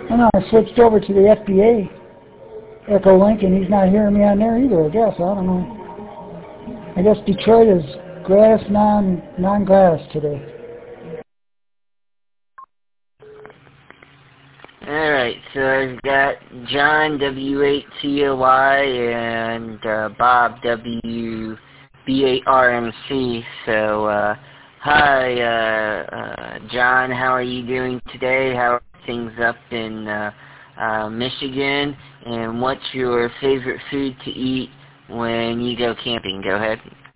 And I switched over to the FBA Echo Link, and he's not hearing me on there either, I guess. I don't know. I guess Detroit is glass, non-glass today. Alright, so I've got John, W8COY, and Bob, WBARMC. So, hi, John, how are you doing today? How are things up in Michigan? And what's your favorite food to eat when you go camping? Go ahead.